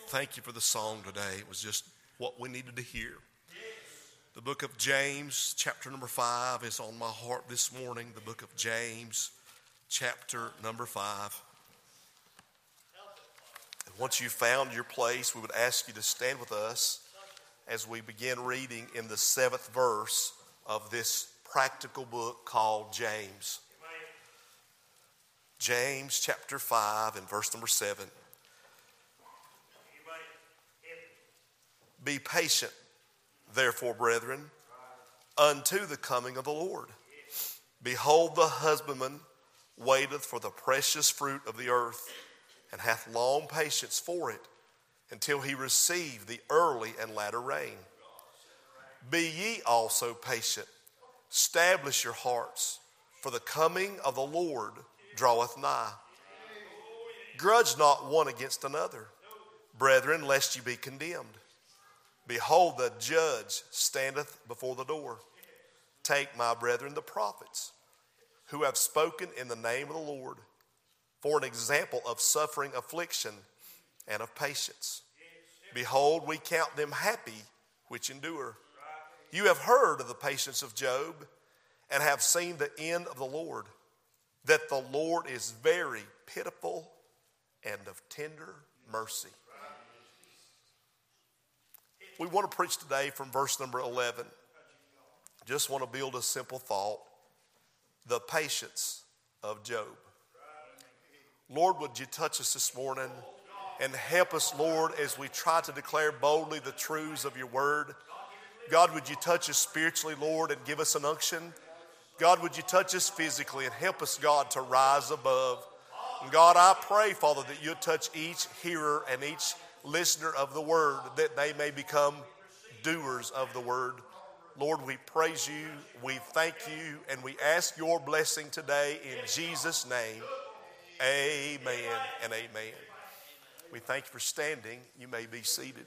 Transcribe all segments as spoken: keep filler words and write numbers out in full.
Thank you for the song today. It was just what we needed to hear. The book of James, chapter number five, is on my heart this morning. The book of James, chapter number five. And once you found your place, we would ask you to stand with us as we begin reading in the seventh verse of this practical book called James. James, chapter five, and verse number seven. Be patient, therefore, brethren, unto the coming of the Lord. Behold, the husbandman waiteth for the precious fruit of the earth, and hath long patience for it, until he receive the early and latter rain. Be ye also patient, establish your hearts, for the coming of the Lord draweth nigh. Grudge not one against another, brethren, lest ye be condemned. Behold, the judge standeth before the door. Take, my brethren, the prophets, who have spoken in the name of the Lord, for an example of suffering, affliction, and of patience. Behold, we count them happy which endure. You have heard of the patience of Job, and have seen the end of the Lord, that the Lord is very pitiful and of tender mercy. We want to preach today from verse number eleven. Just want to build a simple thought. The patience of Job. Lord, would you touch us this morning and help us, Lord, as we try to declare boldly the truths of your word. God, would you touch us spiritually, Lord, and give us an unction? God, would you touch us physically and help us, God, to rise above? And God, I pray, Father, that you'll touch each hearer and each listener of the word, that they may become doers of the word. Lord, we praise you, we thank you, and we ask your blessing today in Jesus' name. Amen and amen. We thank you for standing. You may be seated.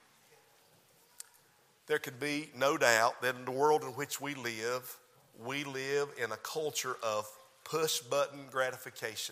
There can be no doubt that in the world in which we live, we live in a culture of push-button gratification.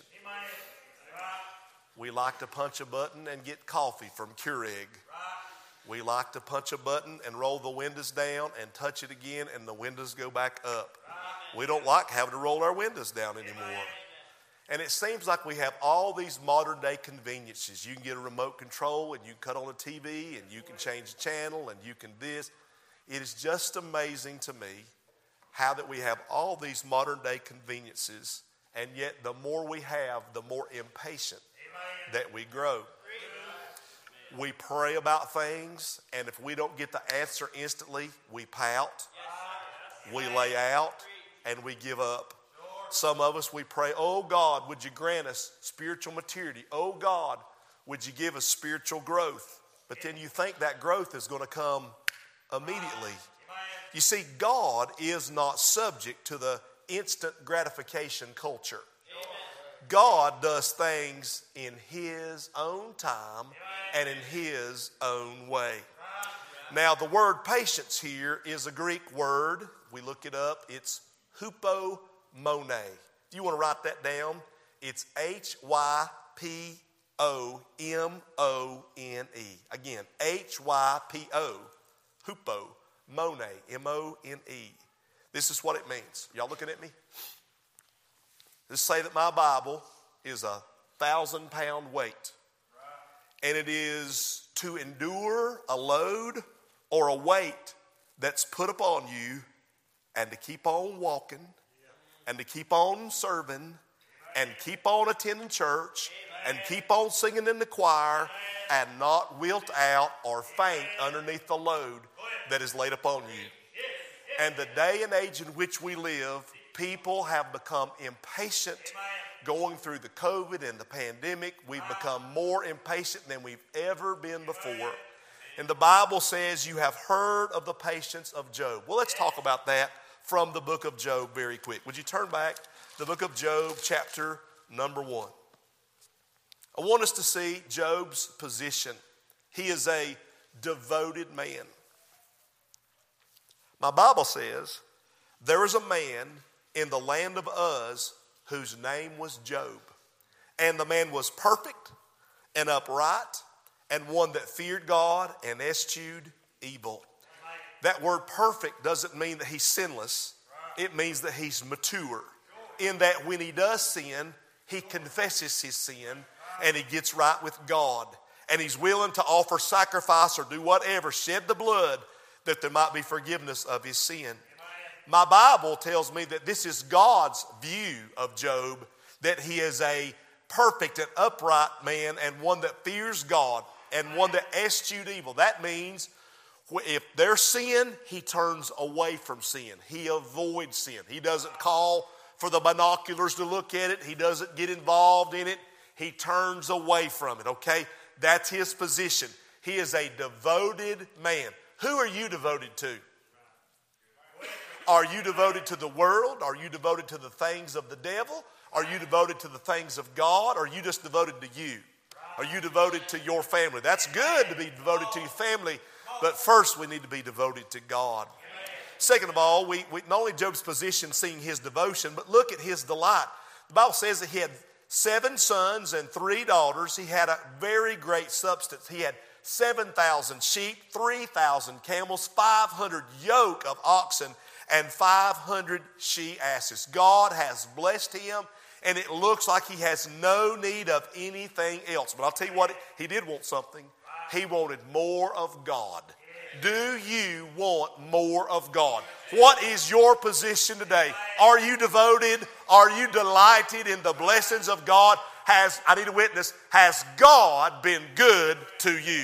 We like to punch a button and get coffee from Keurig. We like to punch a button and roll the windows down and touch it again and the windows go back up. We don't like having to roll our windows down anymore. And it seems like we have all these modern day conveniences. You can get a remote control and you can cut on the T V and you can change the channel and you can this. It is just amazing to me how that we have all these modern day conveniences, and yet the more we have, the more impatient that we grow. We pray about things, and if we don't get the answer instantly, we pout, we lay out, and we give up. Some of us, we pray, oh God, would you grant us spiritual maturity? Oh God, would you give us spiritual growth? But then you think that growth is going to come immediately. You see, God is not subject to the instant gratification culture. God does things in his own time and in his own way. Now, the word patience here is a Greek word. We look it up. It's hupomone. If you want to write that down, it's H Y P O M O N E. Again, H Y P O, hupomone, M O N E. This is what it means. Y'all looking at me? Let's say that my Bible is a thousand pound weight, and it is to endure a load or a weight that's put upon you, and to keep on walking, and to keep on serving, and keep on attending church, and keep on singing in the choir, and not wilt out or faint underneath the load that is laid upon you. And the day and age in which we live, people have become impatient going through the COVID and the pandemic. We've become more impatient than we've ever been before. And the Bible says you have heard of the patience of Job. Well, let's talk about that from the book of Job very quick. Would you turn back to the book of Job, chapter number one. I want us to see Job's position. He is a devoted man. My Bible says there was a man in the land of Uz whose name was Job. And the man was perfect and upright and one that feared God and eschewed evil. That word perfect doesn't mean that he's sinless. It means that he's mature. In that when he does sin, he confesses his sin and he gets right with God. And he's willing to offer sacrifice or do whatever, shed the blood, that there might be forgiveness of his sin. My Bible tells me that this is God's view of Job, that he is a perfect and upright man and one that fears God and one that eschewed evil. That means if there's sin, he turns away from sin. He avoids sin. He doesn't call for the binoculars to look at it. He doesn't get involved in it. He turns away from it, okay? That's his position. He is a devoted man. Who are you devoted to? Are you devoted to the world? Are you devoted to the things of the devil? Are you devoted to the things of God? Or are you just devoted to you? Are you devoted to your family? That's good to be devoted to your family, but first we need to be devoted to God. Second of all, we, we not only Job's position seeing his devotion, but look at his delight. The Bible says that he had seven sons and three daughters. He had a very great substance. He had seven thousand sheep, three thousand camels, five hundred yoke of oxen, and five hundred she-asses. God has blessed him, and it looks like he has no need of anything else. But I'll tell you what, he did want something. He wanted more of God. Do you want more of God? What is your position today? Are you devoted? Are you delighted in the blessings of God? Has, I need a witness, has God been good to you?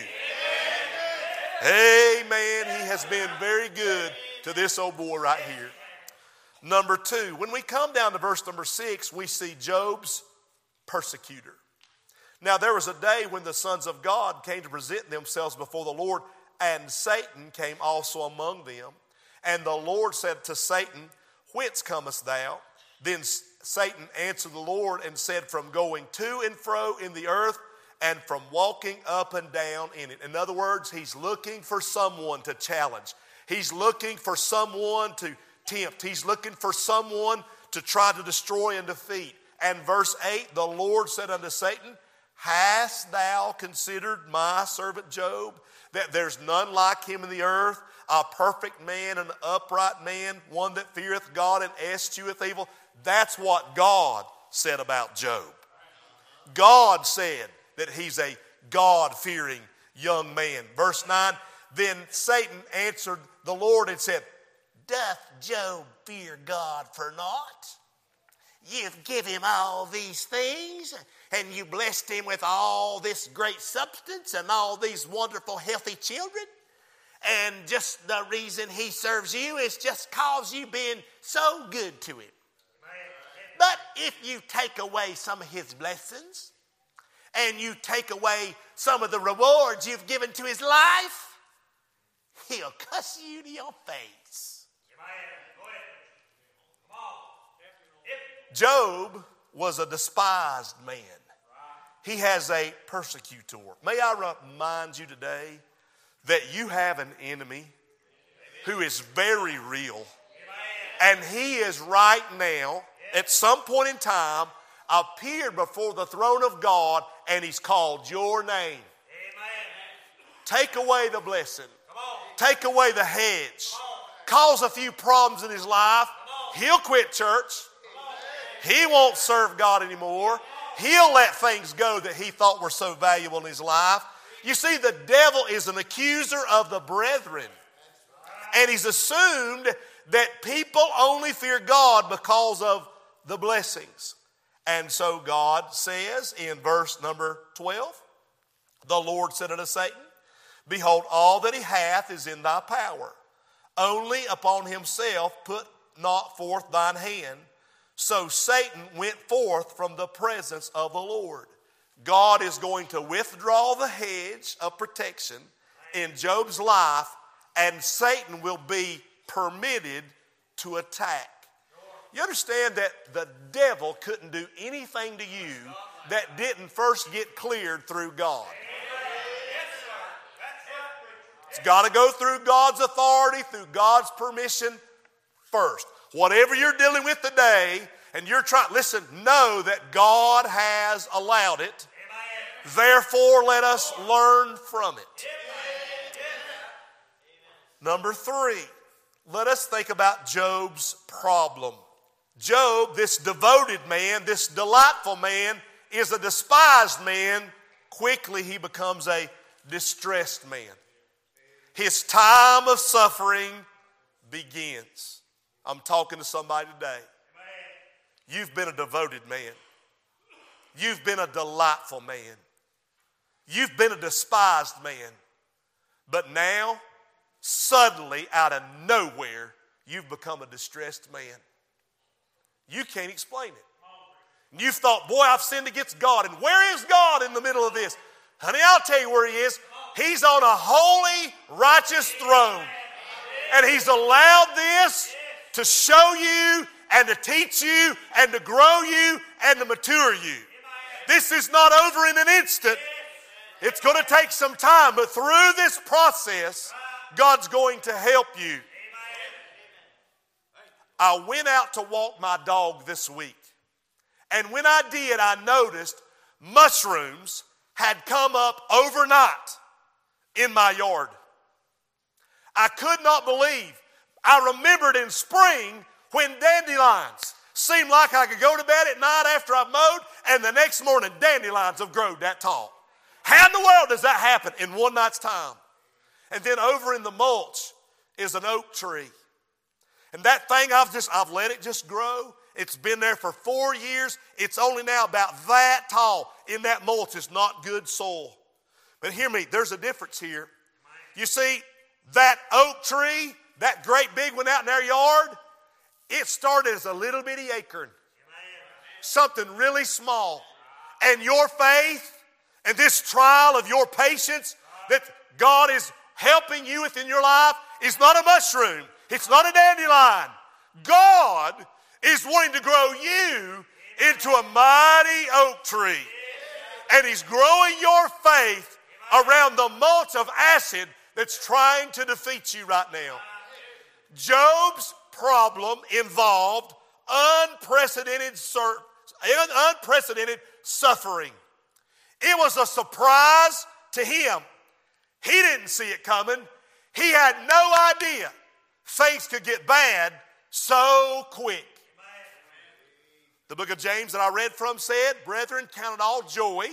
Amen. He has been very good to this old boy right here. Number two, when we come down to verse number six, we see Job's persecutor. Now there was a day when the sons of God came to present themselves before the Lord, and Satan came also among them. And the Lord said to Satan, "Whence comest thou?" Then Satan answered the Lord and said, "From going to and fro in the earth, and from walking up and down in it." In other words, he's looking for someone to challenge. He's looking for someone to tempt. He's looking for someone to try to destroy and defeat. And verse eight, the Lord said unto Satan, "Hast thou considered my servant Job, that there's none like him in the earth, a perfect man, an upright man, one that feareth God and escheweth evil?" That's what God said about Job. God said that he's a God-fearing young man. Verse nine, then Satan answered the Lord and said, "Doth Job fear God for naught? You've given him all these things, and you blessed him with all this great substance and all these wonderful, healthy children. And just the reason he serves you is just cause you've been so good to him. But if you take away some of his blessings, and you take away some of the rewards you've given to his life, he'll cuss you to your face." Job was a despised man. He has a persecutor. May I remind you today that you have an enemy who is very real. And he is right now, at some point in time, appeared before the throne of God, and he's called your name. Take away the blessing. Take away the hedge. Cause a few problems in his life. He'll quit church. He won't serve God anymore. He'll let things go that he thought were so valuable in his life. You see, the devil is an accuser of the brethren. And he's assumed that people only fear God because of the blessings. And so God says in verse number twelve, the Lord said unto Satan, "Behold, all that he hath is in thy power. Only upon himself put not forth thine hand." So Satan went forth from the presence of the Lord. God is going to withdraw the hedge of protection in Job's life, and Satan will be permitted to attack. You understand that the devil couldn't do anything to you that didn't first get cleared through God. It's got to go through God's authority, through God's permission first. Whatever you're dealing with today, and you're trying, listen, know that God has allowed it. Therefore, let us learn from it. Number three, let us think about Job's problem. Job, this devoted man, this delightful man, is a despised man. Quickly he becomes a distressed man. His time of suffering begins. I'm talking to somebody today. You've been a devoted man. You've been a delightful man. You've been a despised man. But now, suddenly, out of nowhere, you've become a distressed man. You can't explain it. You've thought, boy, I've sinned against God. And where is God in the middle of this? Honey, I'll tell you where he is. He's on a holy, righteous throne. And he's allowed this to show you and to teach you and to grow you and to mature you. This is not over in an instant. It's going to take some time, but through this process, God's going to help you. I went out to walk my dog this week. And when I did, I noticed mushrooms had come up overnight in my yard. I could not believe. I remembered in spring when dandelions seemed like I could go to bed at night after I mowed, and the next morning dandelions have grown that tall. How in the world does that happen in one night's time? And then over in the mulch is an oak tree. And that thing, I've just, I've let it just grow. It's been there for four years. It's only now about that tall. In that mulch is not good soil. But hear me, there's a difference here. You see, that oak tree, that great big one out in our yard, it started as a little bitty acorn. Something really small. And your faith and this trial of your patience that God is helping you with in your life is not a mushroom. It's not a dandelion. God is wanting to grow you into a mighty oak tree. And he's growing your faith around the mulch of acid that's trying to defeat you right now. Job's problem involved unprecedented, sur- unprecedented suffering. It was a surprise to him. He didn't see it coming. He had no idea things could get bad so quick. The book of James that I read from said, brethren, count it all joy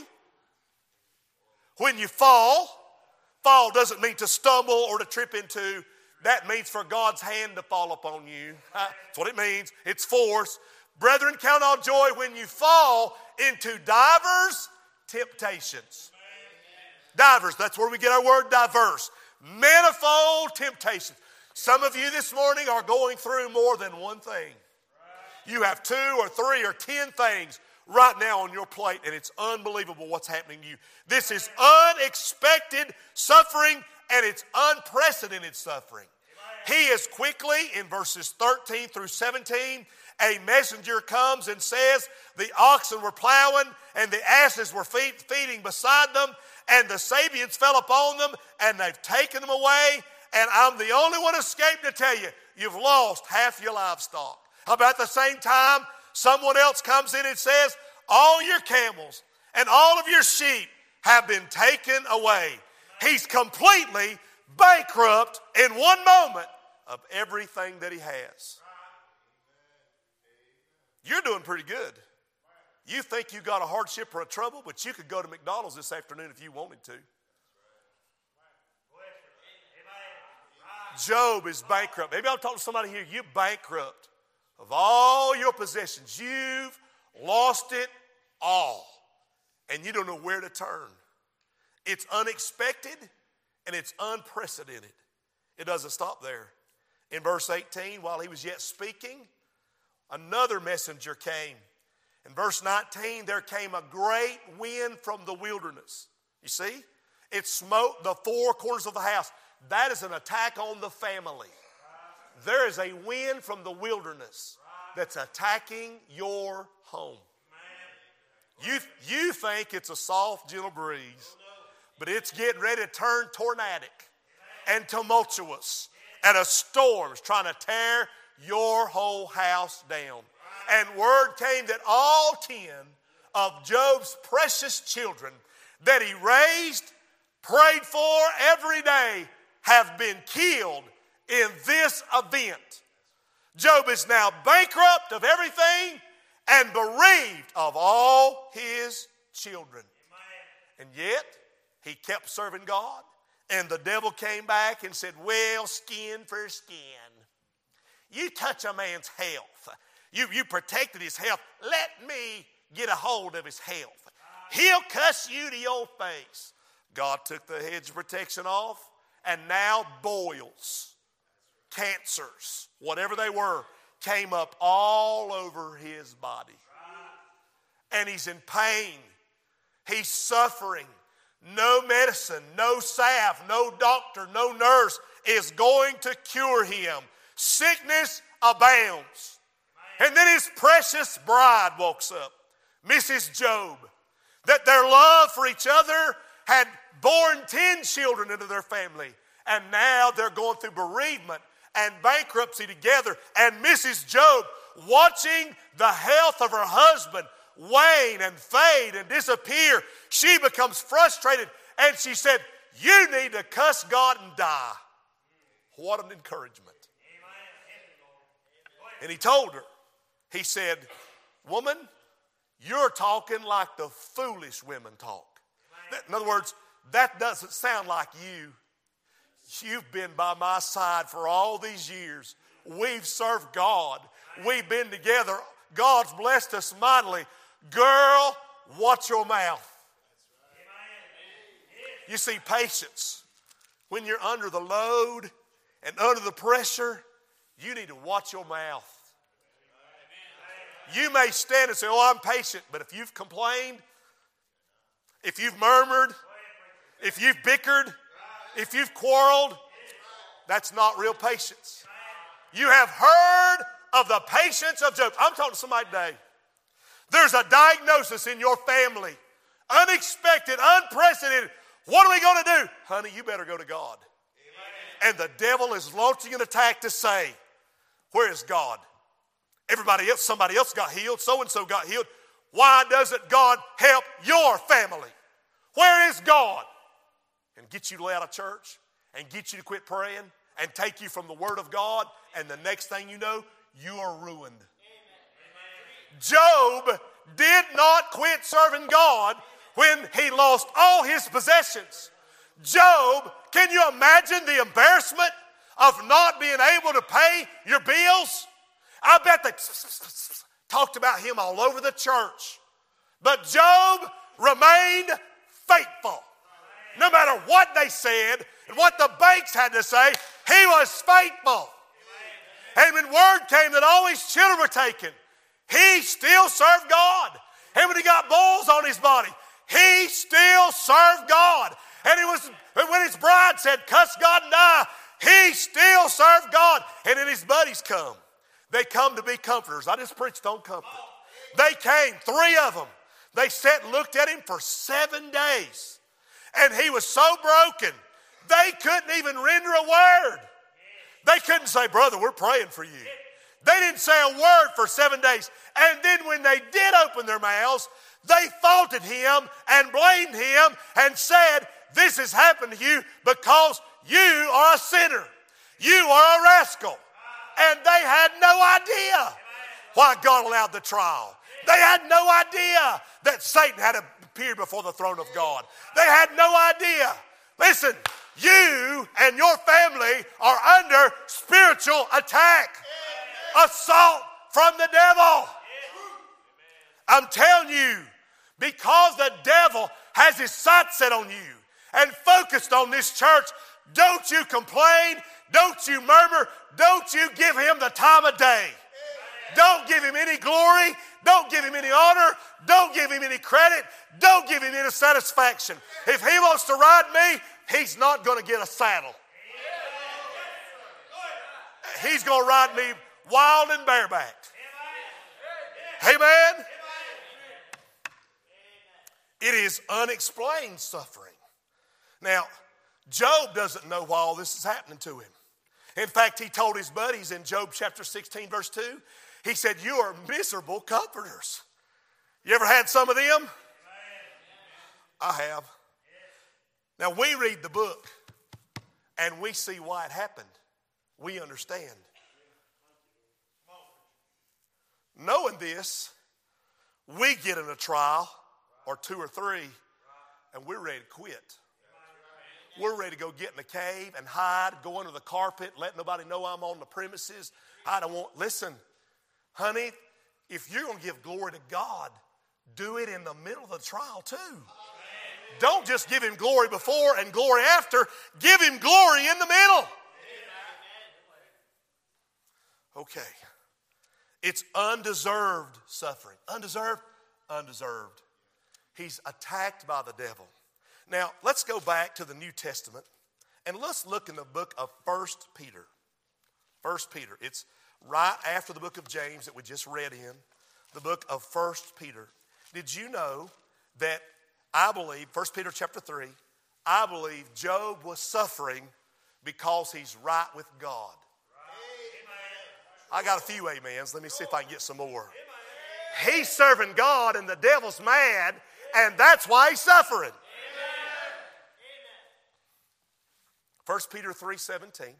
when you fall. Fall doesn't mean to stumble or to trip into. That means for God's hand to fall upon you. That's what it means. It's force. Brethren, count all joy when you fall into divers temptations. Divers, that's where we get our word diverse. Manifold temptations. Some of you this morning are going through more than one thing. You have two or three or ten things right now on your plate, and it's unbelievable what's happening to you. This is unexpected suffering, and it's unprecedented suffering. He is quickly, in verses thirteen through seventeen, a messenger comes and says, the oxen were plowing, and the asses were feed, feeding beside them, and the Sabians fell upon them, and they've taken them away, and I'm the only one escaped to tell you, you've lost half your livestock. About the same time, someone else comes in and says, all your camels and all of your sheep have been taken away. He's completely bankrupt in one moment of everything that he has. You're doing pretty good. You think you got a hardship or a trouble, but you could go to McDonald's this afternoon if you wanted to. Job is bankrupt. Maybe I'm talking to somebody here. You're bankrupt of all your possessions. You've lost it all. And you don't know where to turn. It's unexpected and it's unprecedented. It doesn't stop there. In verse eighteen, while he was yet speaking, another messenger came. In verse nineteen, there came a great wind from the wilderness. You see? It smote the four corners of the house. That is an attack on the family. There is a wind from the wilderness that's attacking your home. You, you think it's a soft, gentle breeze, but it's getting ready to turn tornadic and tumultuous, and a storm's trying to tear your whole house down. And word came that all ten of Job's precious children, that he raised, prayed for every day, have been killed in this event. Job is now bankrupt of everything and bereaved of all his children. And yet, he kept serving God. And the devil came back and said, well, skin for skin. You touch a man's health. You, you protected his health. Let me get a hold of his health. He'll cuss you to your face. God took the hedge of protection off, and now boils, cancers, whatever they were, came up all over his body. And he's in pain. He's suffering. No medicine, no salve, no doctor, no nurse is going to cure him. Sickness abounds. And then his precious bride walks up, Missus Job, that their love for each other had born ten children into their family. And now they're going through bereavement and bankruptcy together. And Missus Job, watching the health of her husband wane and fade and disappear, she becomes frustrated and she said, you need to cuss God and die. What an encouragement. And he told her, he said, woman, you're talking like the foolish women talk. In other words, that doesn't sound like you. You've been by my side for all these years. We've served God. We've been together. God's blessed us mightily. Girl, watch your mouth. You see, patience. When you're under the load and under the pressure, you need to watch your mouth. You may stand and say, oh, I'm patient. But if you've complained, if you've murmured, if you've bickered, if you've quarreled, that's not real patience. You have heard of the patience of Job. I'm talking to somebody today. There's a diagnosis in your family. Unexpected, unprecedented. What are we going to do? Honey, you better go to God. Amen. And the devil is launching an attack to say, where is God? Everybody else, somebody else got healed. So-and-so got healed. Why doesn't God help your family? Where is God? And get you to lay out of church and get you to quit praying and take you from the Word of God. And the next thing you know, you are ruined. Job did not quit serving God when he lost all his possessions. Job, can you imagine the embarrassment of not being able to pay your bills? I bet they talked about him all over the church. But Job remained faithful. No matter what they said and what the banks had to say, he was faithful. And when word came that all his children were taken, he still served God. And when he got boils on his body, he still served God. And it was when his bride said, cuss God and die, he still served God. And then his buddies come. They come to be comforters. I just preached on comfort. They came, three of them. They sat and looked at him for seven days. And he was so broken, they couldn't even render a word. They couldn't say, brother, we're praying for you. They didn't say a word for seven days. And then when they did open their mouths, they faulted him and blamed him and said, this has happened to you because you are a sinner. You are a rascal. And they had no idea why God allowed the trial. They had no idea that Satan had appeared before the throne of God. They had no idea. Listen, you and your family are under spiritual attack. Assault from the devil. I'm telling you, because the devil has his sights set on you and focused on this church, don't you complain, don't you murmur, don't you give him the time of day. Don't give him any glory, don't give him any honor, don't give him any credit, don't give him any satisfaction. If he wants to ride me, he's not going to get a saddle. He's going to ride me wild and barebacked. Amen. It is unexplained suffering. Now, Job doesn't know why all this is happening to him. In fact, he told his buddies in Job chapter sixteen, verse two, he said, you are miserable comforters. You ever had some of them? I have. Now we read the book and we see why it happened. We understand. Knowing this, we get in a trial or two or three and we're ready to quit. We're ready to go get in a cave and hide, go under the carpet, let nobody know I'm on the premises. I don't want, listen, honey, if you're going to give glory to God, do it in the middle of the trial too. Don't just give him glory before and glory after. Give him glory in the middle. Okay. It's undeserved suffering. Undeserved? Undeserved. He's attacked by the devil. Now, let's go back to the New Testament and let's look in the book of First Peter. First Peter. It's right after the book of James that we just read in, the book of First Peter. Did you know that I believe, First Peter chapter three, I believe Job was suffering because he's right with God. I got a few amens. Let me see if I can get some more. He's serving God and the devil's mad, and that's why he's suffering. First Peter three seventeen.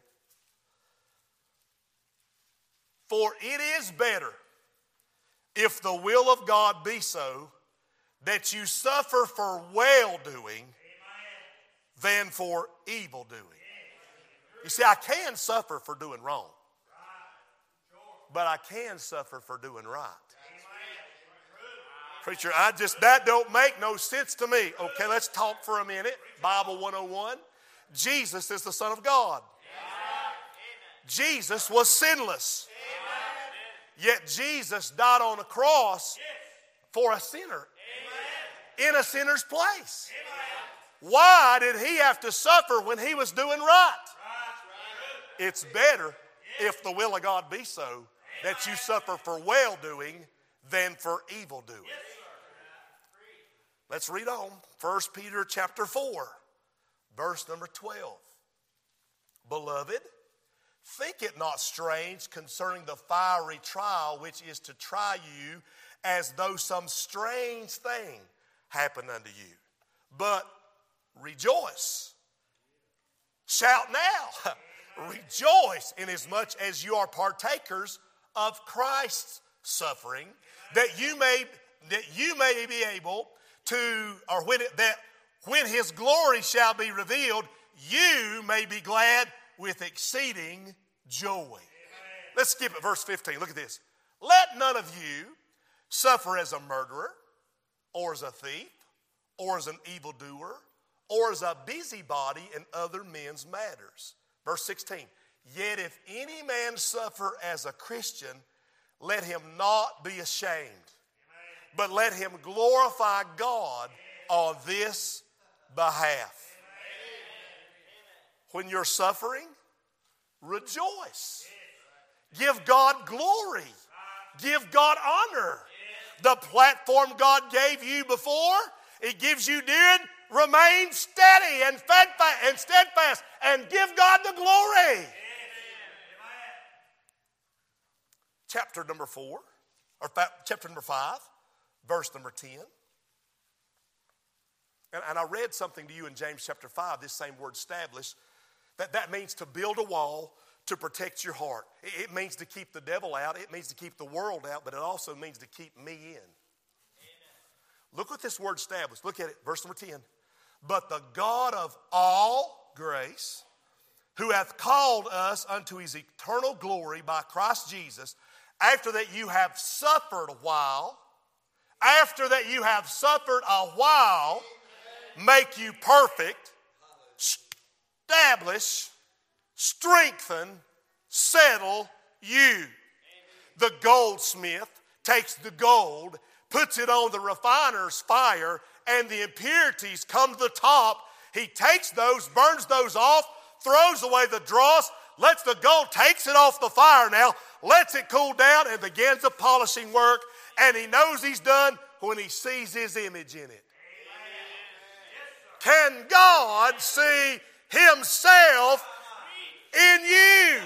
For it is better, if the will of God be so, that you suffer for well-doing than for evil-doing. You see, I can suffer for doing wrong, but I can suffer for doing right. Preacher, I just, that don't make no sense to me. Okay, let's talk for a minute. Bible one oh one. Jesus is the Son of God. Jesus was sinless. Yet Jesus died on a cross for a sinner. In a sinner's place. Why did he have to suffer when he was doing right? It's better, if the will of God be so, that you suffer for well-doing than for evil-doing. Let's read on. First Peter chapter four, verse number twelve. Beloved, think it not strange concerning the fiery trial which is to try you, as though some strange thing happened unto you. But rejoice. Shout now. Rejoice inasmuch as you are partakers of Christ's suffering, that you may that you may be able to, or when it, that when his glory shall be revealed, you may be glad with exceeding joy. Amen. Let's skip it, verse fifteen. Look at this. Let none of you suffer as a murderer, or as a thief, or as an evildoer, or as a busybody in other men's matters. Verse sixteen. Yet if any man suffer as a Christian, let him not be ashamed, but let him glorify God on this behalf. When you're suffering, rejoice. Give God glory. Give God honor. The platform God gave you before, it gives you during, remain steady and steadfast and give God the glory. Chapter number four, or chapter number five, verse number ten. And, and I read something to you in James chapter five, this same word established, that that means to build a wall to protect your heart. It, it means to keep the devil out. It means to keep the world out, but it also means to keep me in. Amen. Look what this word established. Look at it, verse number ten. But the God of all grace, who hath called us unto his eternal glory by Christ Jesus, after that you have suffered a while, after that you have suffered a while, make you perfect, establish, strengthen, settle you. The goldsmith takes the gold, puts it on the refiner's fire, and the impurities come to the top. He takes those, burns those off, throws away the dross, lets the gold, takes it off the fire now, lets it cool down, and begins the polishing work. And he knows he's done when he sees his image in it. Can God see himself in you?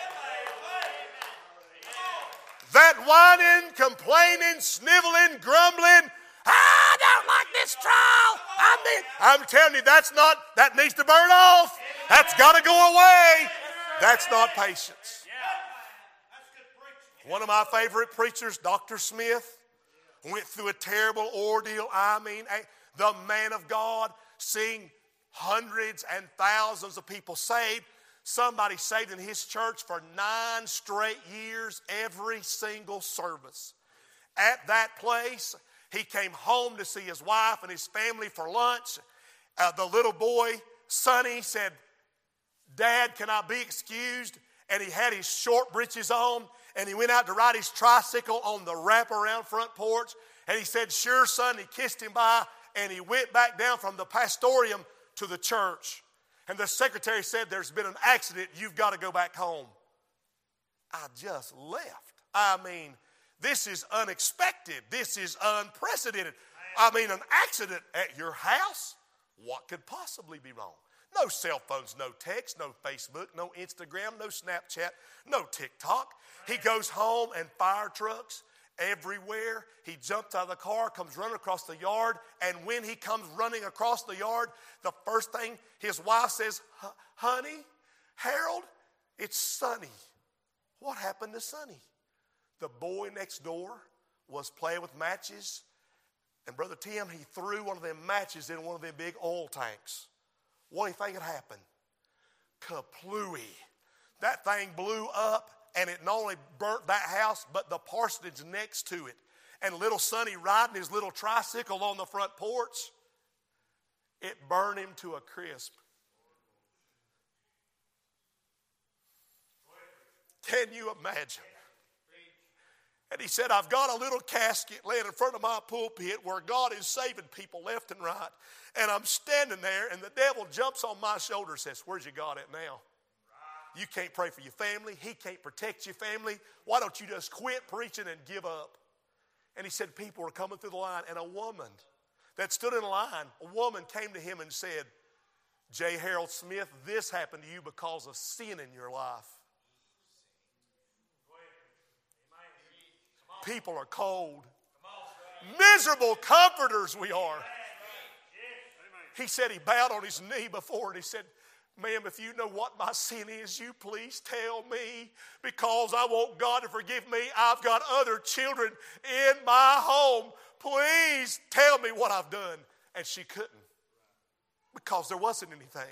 That whining, complaining, sniveling, grumbling, I don't like this trial, I'm mean, I'm telling you, that's not, that needs to burn off. That's got to go away. That's not patience. One of my favorite preachers, Doctor Smith, went through a terrible ordeal. I mean, the man of God, seeing hundreds and thousands of people saved. Somebody saved in his church for nine straight years, every single service. At that place, he came home to see his wife and his family for lunch. Uh, the little boy, Sonny, said, Dad, can I be excused? And he had his short breeches on, and he went out to ride his tricycle on the wraparound front porch. And he said, sure, son. He kissed him bye, and he went back down from the pastorium to the church. And the secretary said, there's been an accident. You've got to go back home. I just left. I mean, this is unexpected. This is unprecedented. I mean, an accident at your house? What could possibly be wrong? No cell phones, no text, no Facebook, no Instagram, no Snapchat, no TikTok. He goes home and fire trucks everywhere. He jumps out of the car, comes running across the yard, and when he comes running across the yard, the first thing his wife says, honey, Harold, it's Sonny. What happened to Sonny? The boy next door was playing with matches, and Brother Tim, he threw one of them matches in one of them big oil tanks. What do you think had happened? Kaplooey. That thing blew up, and it not only burnt that house, but the parsonage next to it. And little Sonny riding his little tricycle on the front porch, it burned him to a crisp. Can you imagine? And he said, I've got a little casket laying in front of my pulpit where God is saving people left and right. And I'm standing there, and the devil jumps on my shoulder and says, where's your God at now? You can't pray for your family. He can't protect your family. Why don't you just quit preaching and give up? And he said people were coming through the line, and a woman that stood in line, a woman came to him and said, J. Harold Smith, this happened to you because of sin in your life. People are cold. Miserable comforters we are. He said he bowed on his knee before and he said, ma'am, if you know what my sin is, you please tell me, because I want God to forgive me. I've got other children in my home. Please tell me what I've done. And she couldn't, because there wasn't anything.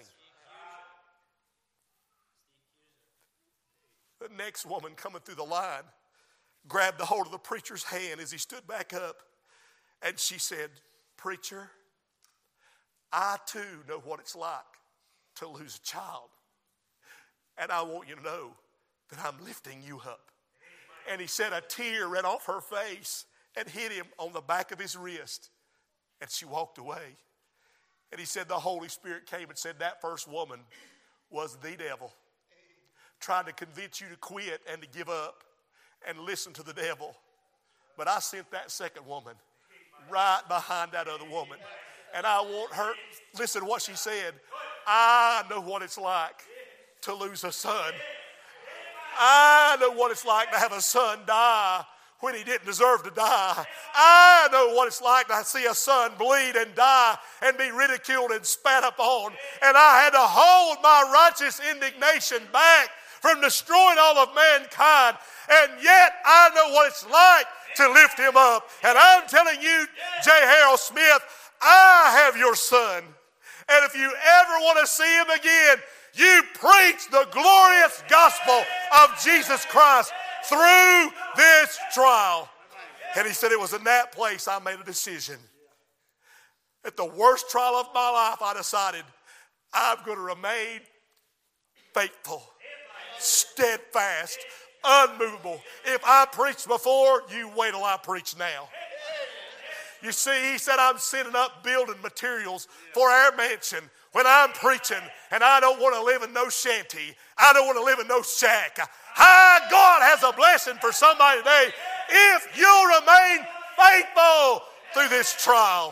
The next woman coming through the line grabbed the hold of the preacher's hand as he stood back up, and she said, preacher, I too know what it's like to lose a child, and I want you to know that I'm lifting you up. And he said a tear ran off her face and hit him on the back of his wrist, and she walked away. And he said the Holy Spirit came and said that first woman was the devil trying to convince you to quit and to give up and listen to the devil. But I sent that second woman right behind that other woman. And I want her, listen to what she said. I know what it's like to lose a son. I know what it's like to have a son die when he didn't deserve to die. I know what it's like to see a son bleed and die and be ridiculed and spat upon. And I had to hold my righteous indignation back from destroying all of mankind. And yet I know what it's like to lift him up. And I'm telling you, J. Harold Smith, I have your son. And if you ever want to see him again, you preach the glorious gospel of Jesus Christ through this trial. And he said it was in that place I made a decision. At the worst trial of my life, I decided I'm going to remain faithful, steadfast, unmovable. If I preached before, you wait till I preach now. You see, he said, I'm sending up building materials for our mansion when I'm preaching, and I don't want to live in no shanty. I don't want to live in no shack. Hi, God has a blessing for somebody today if you'll remain faithful through this trial.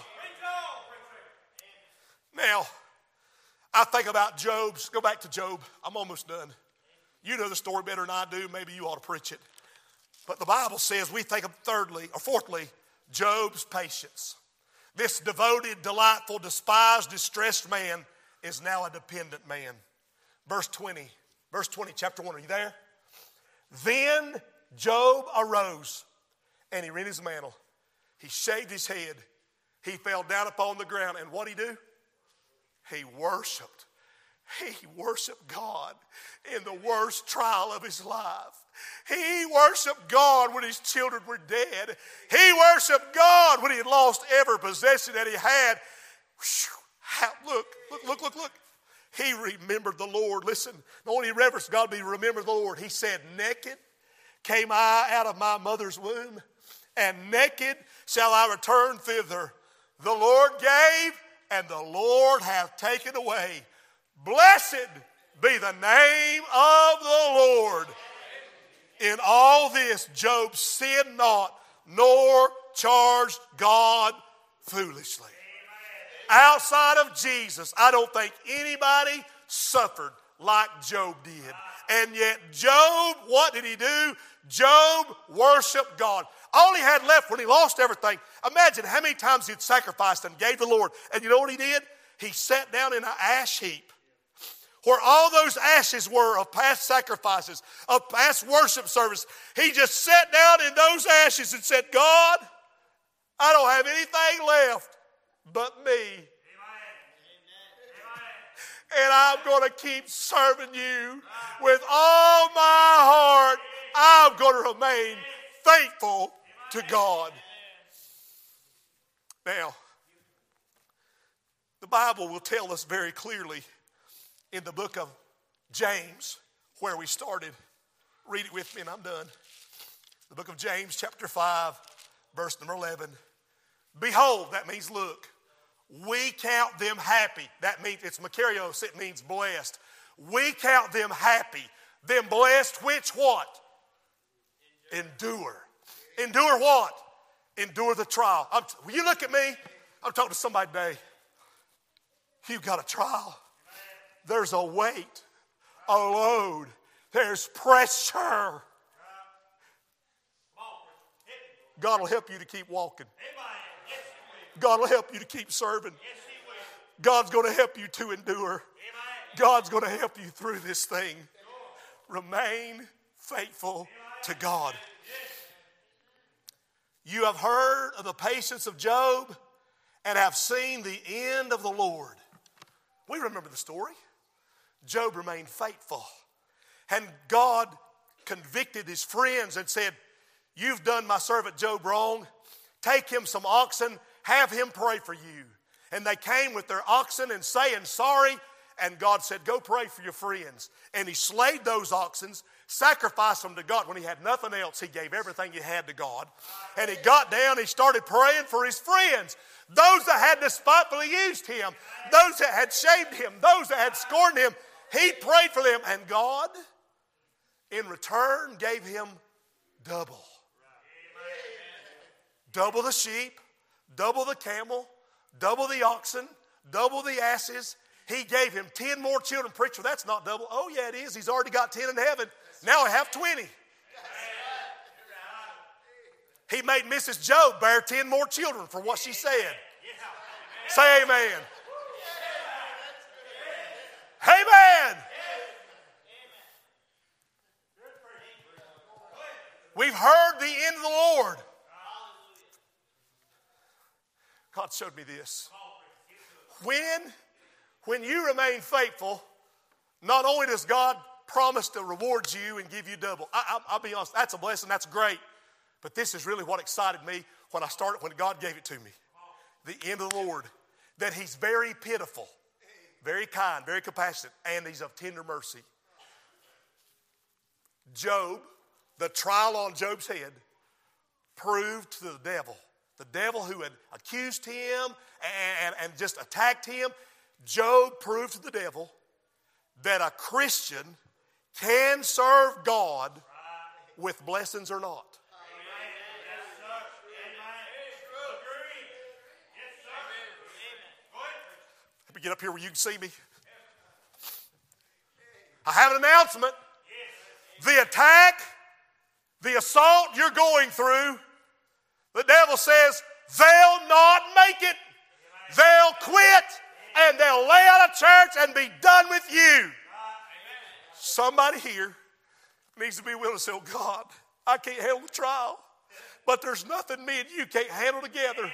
Now, I think about Job. Go back to Job. I'm almost done. You know the story better than I do. Maybe you ought to preach it. But the Bible says we think of thirdly or fourthly, Job's patience. This devoted, delightful, despised, distressed man is now a dependent man. Verse twenty. Verse twenty, chapter one. Are you there? Then Job arose and he rent his mantle. He shaved his head. He fell down upon the ground. And what did he do? He worshiped. He worshiped God in the worst trial of his life. He worshiped God when his children were dead. He worshiped God when he had lost every possession that he had. Look, look, look, look, look. He remembered the Lord. Listen, not only reverenced God, but he remembered the Lord. He said, naked came I out of my mother's womb, and naked shall I return thither. The Lord gave, and the Lord hath taken away. Blessed be the name of the Lord. In all this, Job sinned not, nor charged God foolishly. Outside of Jesus, I don't think anybody suffered like Job did. And yet Job, what did he do? Job worshiped God. All he had left when he lost everything. Imagine how many times he'd sacrificed and gave the Lord. And you know what he did? He sat down in an ash heap where all those ashes were of past sacrifices, of past worship service. He just sat down in those ashes and said, God, I don't have anything left but me. Amen. And I'm going to keep serving you with all my heart. I'm going to remain faithful to God. Now, the Bible will tell us very clearly in the book of James, where we started. Read it with me and I'm done. The book of James, chapter five, verse number eleven. Behold, that means look. We count them happy. That means, it's makarios, it means blessed. We count them happy. Them blessed, which what? Endure. Endure what? Endure the trial. I'm, will you look at me? I'm talking to somebody today. You've got a trial. There's a weight, a load. There's pressure. God will help you to keep walking. God will help you to keep serving. God's going to help you to endure. God's going to help you through this thing. Remain faithful to God. You have heard of the patience of Job and have seen the end of the Lord. We remember the story. Job remained faithful. And God convicted his friends and said, you've done my servant Job wrong. Take him some oxen, have him pray for you. And they came with their oxen and saying sorry. And God said, go pray for your friends. And he slayed those oxen, sacrificed them to God. When he had nothing else, he gave everything he had to God. And he got down, he started praying for his friends. Those that had despitefully used him, those that had shamed him, those that had scorned him, he prayed for them. And God, in return, gave him double. Double the sheep, double the camel, double the oxen, double the asses. He gave him ten more children. Preacher, that's not double. Oh, yeah, it is. He's already got ten in heaven. Now I have twenty. He made Missus Job bear ten more children for what she said. Say amen. Amen. We've heard the end of the Lord. God showed me this. When, when you remain faithful, not only does God promise to reward you and give you double. I, I, I'll be honest, that's a blessing, that's great. But this is really what excited me when I started, when God gave it to me. The end of the Lord. That he's very pitiful, very kind, very compassionate, and he's of tender mercy. Job, the trial on Job's head, proved to the devil, the devil who had accused him and, and just attacked him, Job proved to the devil that a Christian can serve God with blessings or not. Let me get up here where you can see me. I have an announcement. The attack, the assault you're going through, the devil says, they'll not make it. church, and be done with you. Somebody here needs to be willing to say, oh God, I can't handle the trial, but there's nothing me and you can't handle together.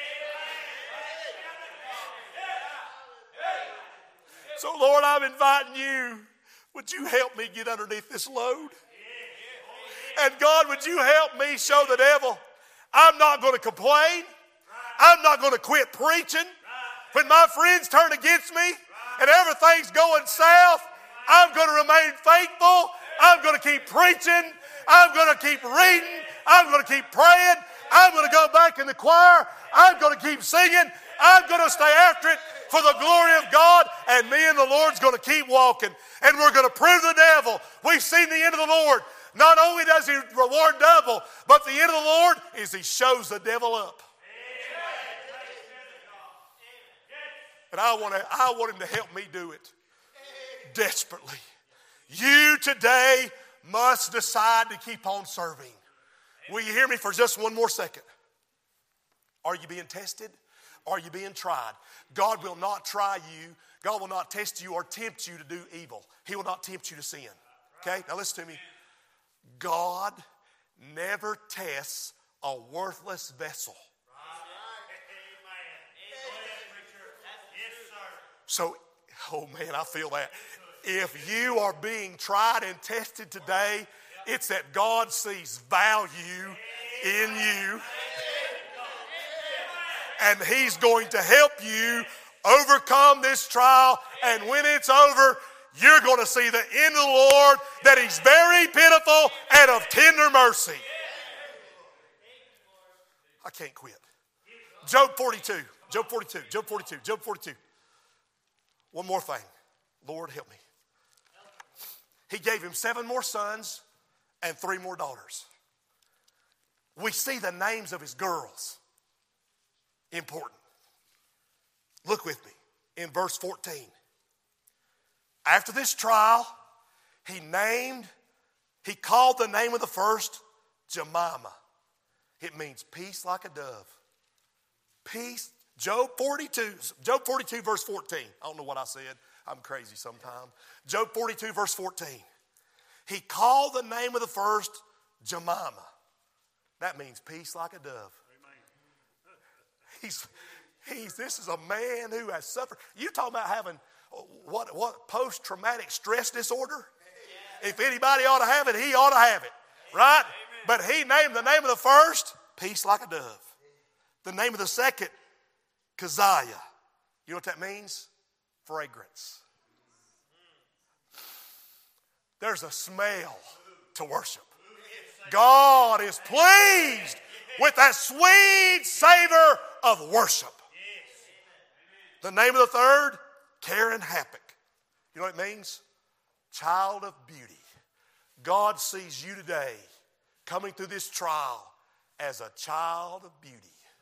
So Lord, I'm inviting you. Would you help me get underneath this load? And God, would you help me show the devil I'm not going to complain. I'm not going to quit preaching. When my friends turn against me and everything's going south, I'm going to remain faithful. I'm going to keep preaching. I'm going to keep reading. I'm going to keep praying. I'm going to go back in the choir. I'm going to keep singing. I'm going to stay after it for the glory of God. And me and the Lord's going to keep walking. And we're going to prove the devil we've seen the end of the Lord. Not only does he reward double, but the end of the Lord is he shows the devil up. And I want to, I want him to help me do it desperately. You today must decide to keep on serving. Will you hear me for just one more second? Are you being tested? Are you being tried? God will not try you. God will not test you or tempt you to do evil. He will not tempt you to sin. Okay? Now listen to me. God never tests a worthless vessel. So, oh man, I feel that. If you are being tried and tested today, it's that God sees value in you. And he's going to help you overcome this trial. And when it's over, you're going to see the end of the Lord, that he's very pitiful and of tender mercy. I can't quit. Job forty-two. Job forty-two. Job forty-two. Job forty-two. One more thing. Lord, help me. He gave him seven more sons and three more daughters. We see the names of his girls. Important. Look with me in verse fourteen. After this trial, he named, he called the name of the first Jemima. It means peace like a dove. Peace. Job forty-two, Job forty-two verse fourteen. I don't know what I said. I'm crazy sometimes. Job forty-two verse fourteen. He called the name of the first Jemima. That means peace like a dove. He's, he's, this is a man who has suffered. You talking about having what, what post-traumatic stress disorder? If anybody ought to have it, he ought to have it. Right? But he named the name of the first, peace like a dove. The name of the second, Keziah. You know what that means? Fragrance. There's a smell to worship. God is pleased with that sweet savor of worship. The name of the third, Karen Happick. You know what it means? Child of beauty. God sees you today coming through this trial as a child of beauty.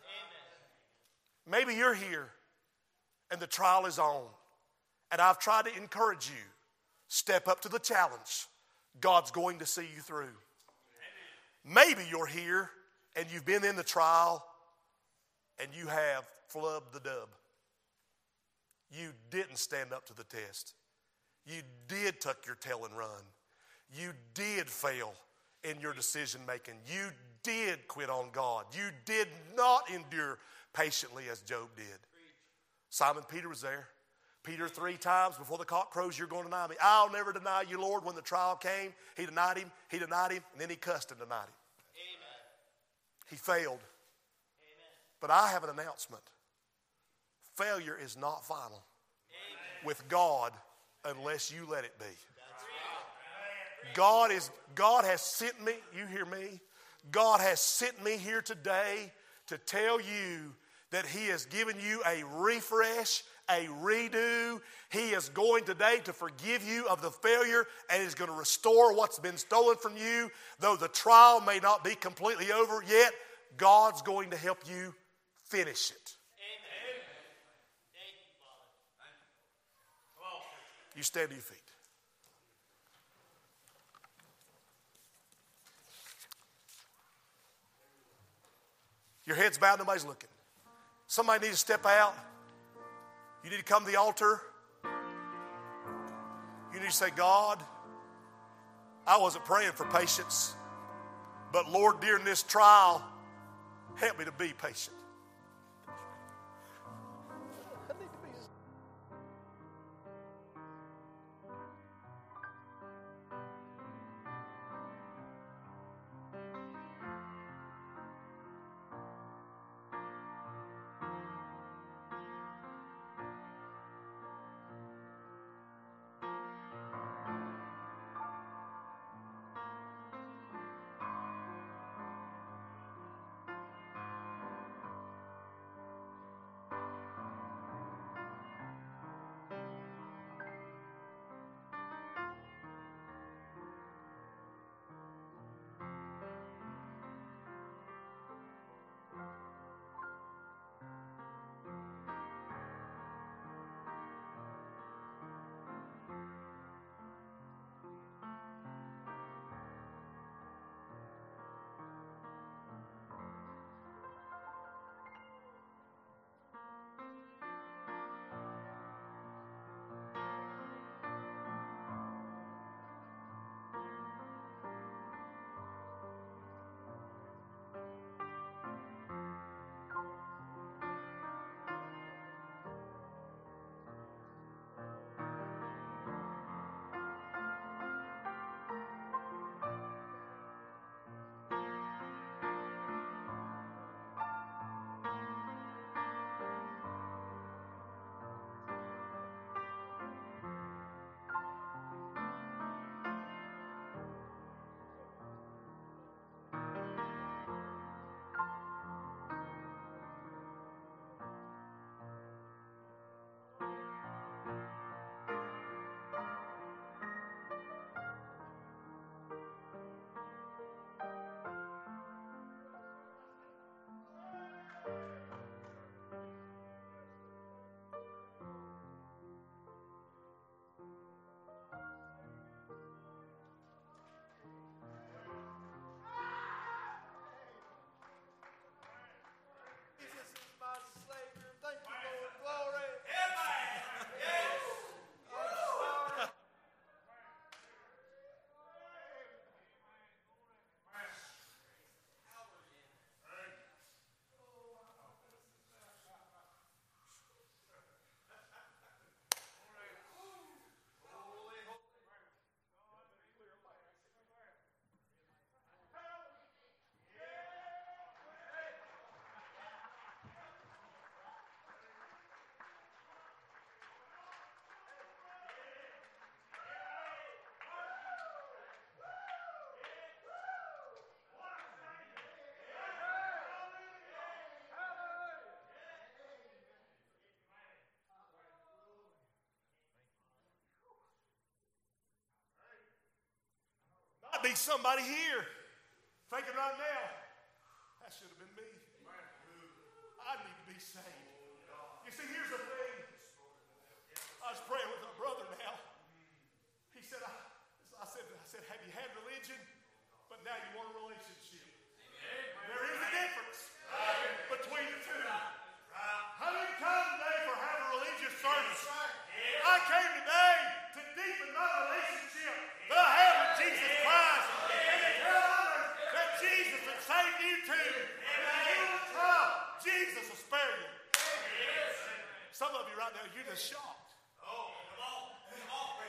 Maybe you're here and the trial is on, and I've tried to encourage you. Step up to the challenge. God's going to see you through. Maybe you're here and you've been in the trial and you have flubbed the dub. You didn't stand up to the test. You did tuck your tail and run. You did fail in your decision making. You did quit on God. You did not endure patiently as Job did. Simon Peter was there. Peter, three times before the cock crows, you're going to deny me. I'll never deny you, Lord. When the trial came, he denied him, he denied him, and then he cussed and denied him. Amen. He failed. Amen. But I have an announcement. Failure is not final. Amen. With God unless you let it be. God is God has sent me, you hear me? God has sent me here today to tell you that he has given you a refresh, a redo. He is going today to forgive you of the failure and is going to restore what's been stolen from you. Though the trial may not be completely over yet, God's going to help you finish it. Amen. Thank you, Father. You stand to your feet. Your head's bowed, nobody's looking. Somebody needs to step out. You need to come to the altar. need to say, God, I wasn't praying for patience, but Lord, during this trial, help me to be patient. Be somebody here thinking right now, that should have been me. I need to be saved. You see, here's the thing. I was praying with my brother now. He said, I, I said, I said, have you had religion? But now you want a relationship. There is a difference between the two. How many come today for having a religious service? I came today to deepen my relationship that I have with Jesus Christ. And to tell others that Jesus has saved you too. And if you will try, Jesus will spare you. Some of you right now, you're just shocked. Oh, come on. Come on.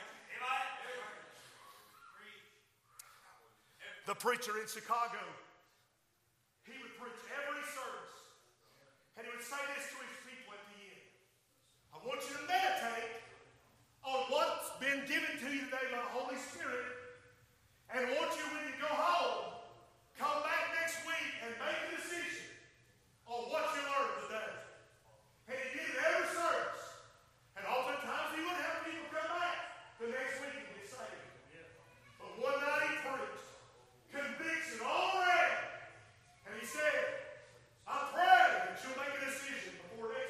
The preacher in Chicago, he would preach every service. And he would say this to his people at the end. I want you to meditate on what's been given to you today by the Holy Spirit, and I want you, when you go home, come back next week and make a decision on what you learned today. And he did it every service. And oftentimes he would have people come back the next week and be saved. But one night he preached conviction all around. And he said, I pray that you'll make a decision before next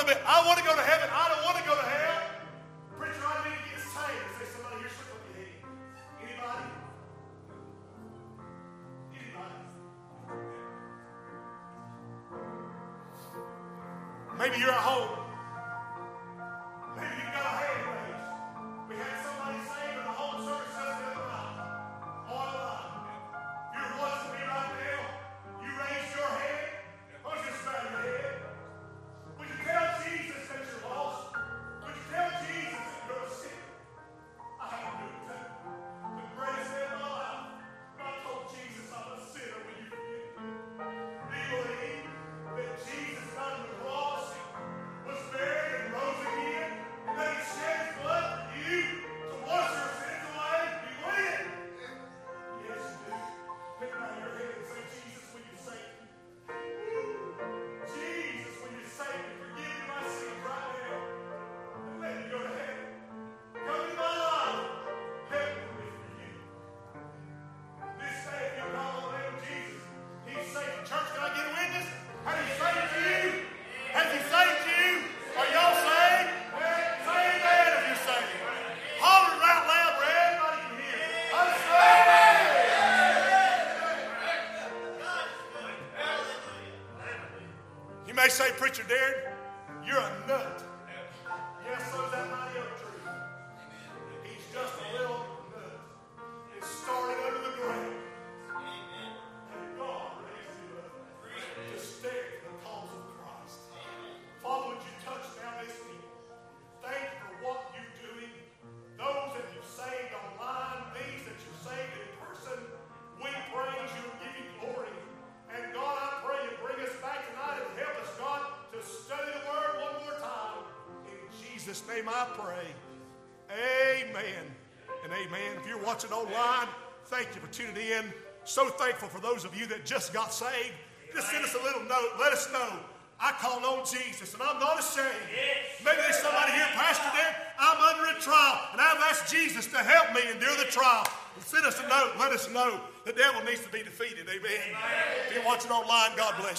me, I want to go to heaven. I don't want to go to hell. Preacher, I need to get saved. Say, somebody here, slip up your head. Anybody? Anybody? Maybe you're at home. Maybe you got a hand raised. We had somebody saved in the home service the other night. Online. If you're watching me right now, you raise your hand. Don't just bow your head. Would you tell Jesus that you're lost? Would you tell Jesus that you're a sinner? I have to do it too. The greatest day of my life. I told Jesus I'm a sinner. Will you forgive me? Do you believe that Jesus died on the cross, was buried and rose again, and that he shed his blood for you to wash your sins away? Do you believe it? Yes, you do. Pick out your head and say, Jesus, will you save me? Jesus, will you save me? Forgive me my sins right now. And let me go to heaven. Come into my life. Heaven will be for you. This day, if you call on the name of Jesus, he's saved. Church, can I get a witness? Has he saved you? Has he saved you? Are y'all saved? Say amen if you're saved. Holler it out loud where everybody can hear. I'm saved. You may say, Preacher Darren, you're a nut. Yes, so is that mighty oak tree. He's just a little nut. It started under the ground. And God raised him up to stand for the cause of Christ. Father, would you touch now this people? Thank you for what you're doing. Those that you've saved online, these that you've saved in person, we praise you and give you glory. And God, I pray you bring us back tonight and help us, God, to study the word one more time. In Jesus' name I pray. Amen and amen. If you're watching online, thank you for tuning in. So thankful for those of you that just got saved. Just send us a little note. Let us know. I called on Jesus, and I'm not ashamed. Maybe there's somebody here, Pastor Dan, I'm under a trial, and I've asked Jesus to help me endure the trial. Send us a note. Let us know the devil needs to be defeated. Amen. Amen. If you're watching online, God bless you.